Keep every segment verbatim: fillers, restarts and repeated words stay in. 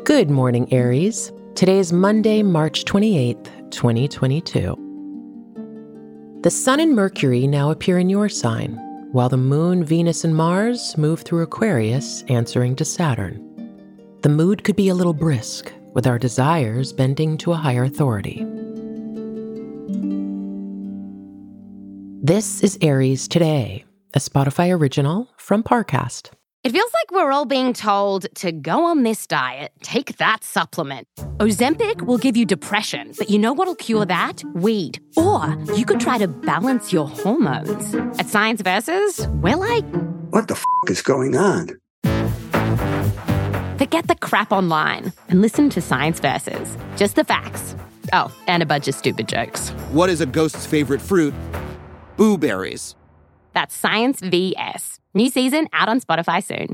Good morning, Aries. Today is Monday, March twenty-eighth, twenty twenty-two. The Sun and Mercury now appear in your sign, while the Moon, Venus, and Mars move through Aquarius, answering to Saturn. The mood could be a little brisk, with our desires bending to a higher authority. This is Aries Today, a Spotify original from Parcast. It feels like we're all being told to go on this diet, take that supplement. Ozempic will give you depression, but you know what'll cure that? Weed. Or you could try to balance your hormones. At Science Versus, we're like, what the f*** is going on? Forget the crap online and listen to Science Versus. Just the facts. Oh, and a bunch of stupid jokes. What is a ghost's favorite fruit? Blueberries. That's Science V S. New season out on Spotify soon.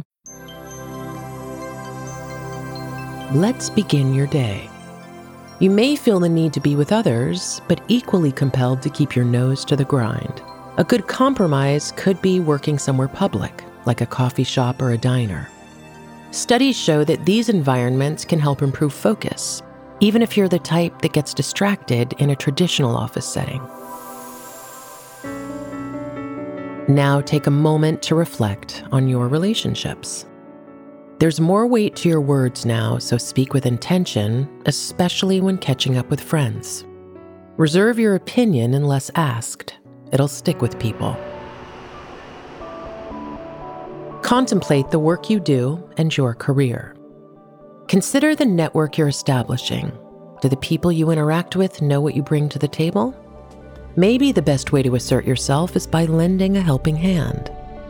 Let's begin your day. You may feel the need to be with others, but equally compelled to keep your nose to the grind. A good compromise could be working somewhere public, like a coffee shop or a diner. Studies show that these environments can help improve focus, even if you're the type that gets distracted in a traditional office setting. Now take a moment to reflect on your relationships. There's more weight to your words now, so speak with intention, especially when catching up with friends. Reserve your opinion unless asked. It'll stick with people. Contemplate the work you do and your career. Consider the network you're establishing. Do the people you interact with know what you bring to the table? Maybe the best way to assert yourself is by lending a helping hand.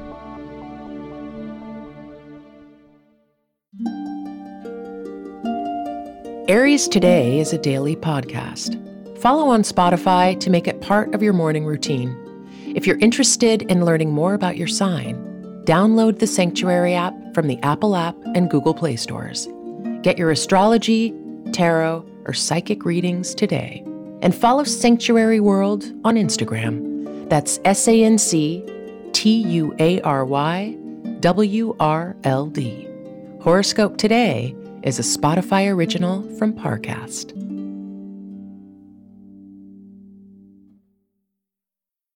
Aries Today is a daily podcast. Follow on Spotify to make it part of your morning routine. If you're interested in learning more about your sign, download the Sanctuary app from the Apple app and Google Play stores. Get your astrology, tarot, or psychic readings today. And follow Sanctuary World on Instagram. That's S A N C T U A R Y W R L D. Horoscope Today is a Spotify original from Parcast.